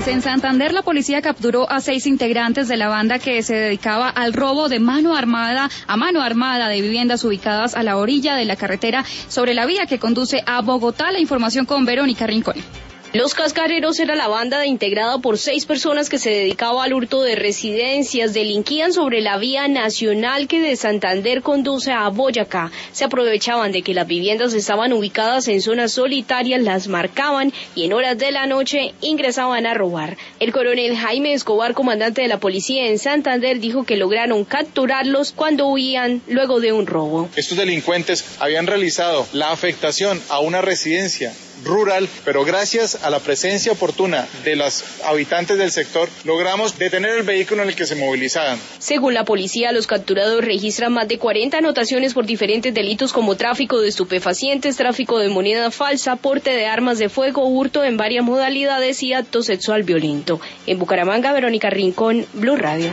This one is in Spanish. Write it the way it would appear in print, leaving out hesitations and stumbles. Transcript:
En Santander, la policía capturó a 6 integrantes de la banda que se dedicaba al robo de mano armada de viviendas ubicadas a la orilla de la carretera sobre la vía que conduce a Bogotá. La información con Verónica Rincón. Los Cascareros era la banda integrada por 6 personas que se dedicaba al hurto de residencias. Delinquían sobre la vía nacional que de Santander conduce a Boyacá. Se aprovechaban de que las viviendas estaban ubicadas en zonas solitarias, las marcaban y en horas de la noche ingresaban a robar. El coronel Jaime Escobar, comandante de la policía en Santander, dijo que lograron capturarlos cuando huían luego de un robo. Estos delincuentes habían realizado la afectación a una residencia rural, pero gracias a la presencia oportuna de los habitantes del sector, logramos detener el vehículo en el que se movilizaban. Según la policía, los capturados registran más de 40 anotaciones por diferentes delitos como tráfico de estupefacientes, tráfico de moneda falsa, porte de armas de fuego, hurto en varias modalidades y acto sexual violento. En Bucaramanga, Verónica Rincón, Blue Radio.